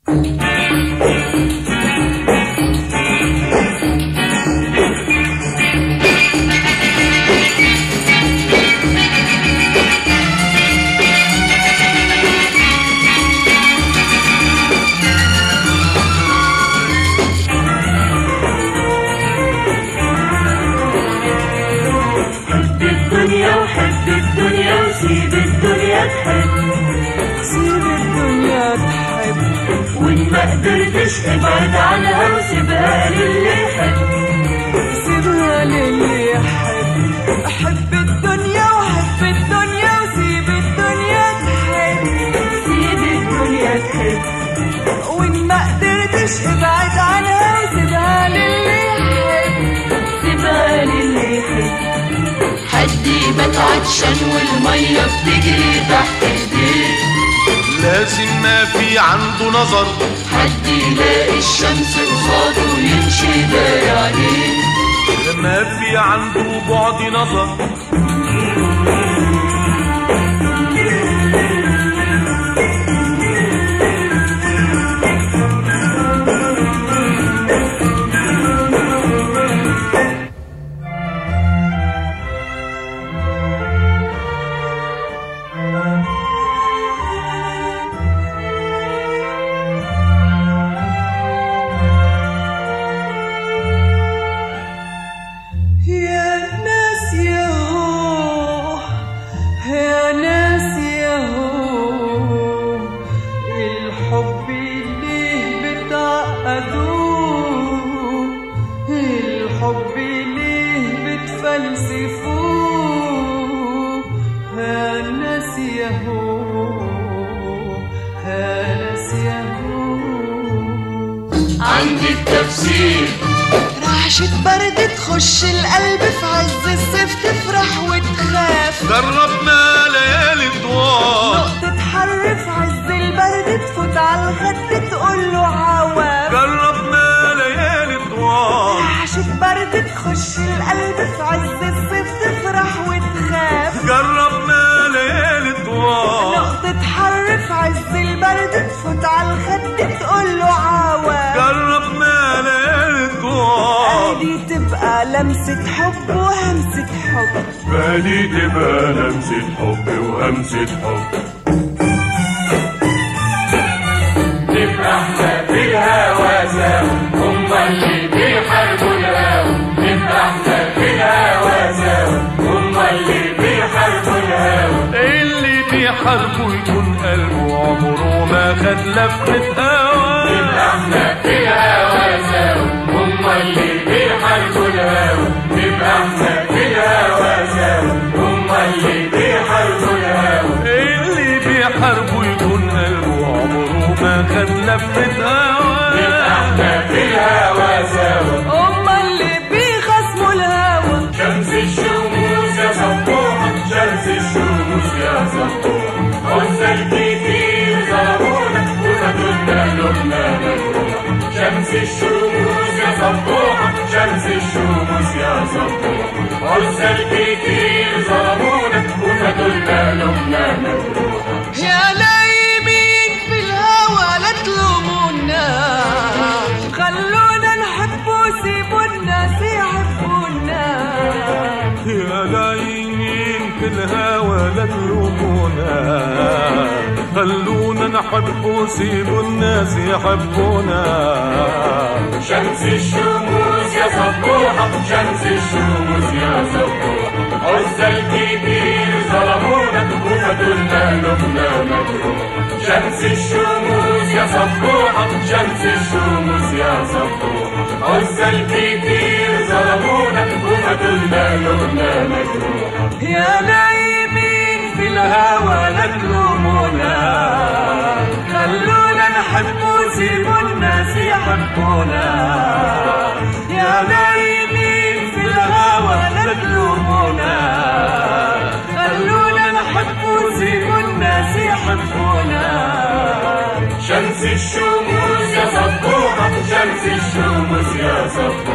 وحب الدنيا وسيب الدنيا تحب، سيب الدنيا تحب، وإن ما قدرتش ابعد عنها وسيبها للي يحب، سيبها للي يحب. أحب الدنيا وحب الدنيا وسيب الدنيا تحب، سيب الدنيا تحب، وإن ما قدرتش ابعد عنها وسيبها للي يحب، سيبها للي يحب. حد يبات عطشان والمية بتجري تحت ايديه، لازم ما في عنده نظر، حد يلاقي الشمس قصاده ويمشي داير عليه، ما في عنده بعد نظر. الحب ليه بتفلسفوه؟ هالناس يهو هالناس يهو. عندي التفسير، رعشة برد تخش القلب في عز الصيف تفرح وتخاف، جربنا ليالي طوال، نقطة حر في عز البرد تفوت على الخد تقوله عواف، جربنا ليالي طوال، رعشة برد تخش القلب في عز الصيف تفرح وتخاف، جربنا ليالي طوال، نقطة حر في عز البرد تفوت على الخد تقوله عواف، جربنا ليالي طوال. دي تبقى لمسة حب وهمسة حب، بالي تبقى لمسة حب وهمسة حب، نبقى احنا في الهوا سوا، هما اللي بيحاربوا الهوا، نبقى احنا في الهوا سوا، هما اللي بيحاربوا الهوا، اللي بيحاربوا يكون قلبه عمره ما خد لفة هوا، نبقى احنا في الهوا سوا، هما اللي بيحاربوا الهوا، نبقى احنا في الهوا سوا، هما اللي بيحاربوا الهوا، اللي بيحاربوا يكون قلبه عمره ما خد لفة هوا، نبقى احنا في الهوا سوا، هما اللي بيخصموا الهوا. شمس الشموس يا صبوحة، شمس الشموس يا صبوحة، عزة كتير ظلمونا وخدولنا قلوبنا مجروحة، شمس الشموس يا صبوحة، شمس الشموس يا صبوحة، عزة كتير ظلمونا وخدولنا قلوبنا مجروحة. يا لايمين في الهوى لا تلومونا، خلونا نحب وسيبوا الناس يحبونا، يا لايمين في الهوى لا تلومونا، خلونا نحب وسيبوا الناس يحبونا، شمس الشموس يا صبوحة، شمس الشموس يا صبوحة، عزة الكتير ظلمونا وخدولنا قلوبنا مجروحة، شمس الشموس يا صبوحة، شمس الشموس يا صبوحة، عزة الكتير ظلمونا وخدولنا قلوبنا مجروحة. يا لايمين في الهوى لا تلومونا، خلونا نحب وسيبوا الناس يحبونا، يا لايمين في الهوى لا تلومونا، خلونا نحب وسيبوا الناس يحبونا، شمس الشموس يا صبوحة، شمس الشموس يا صبوحة،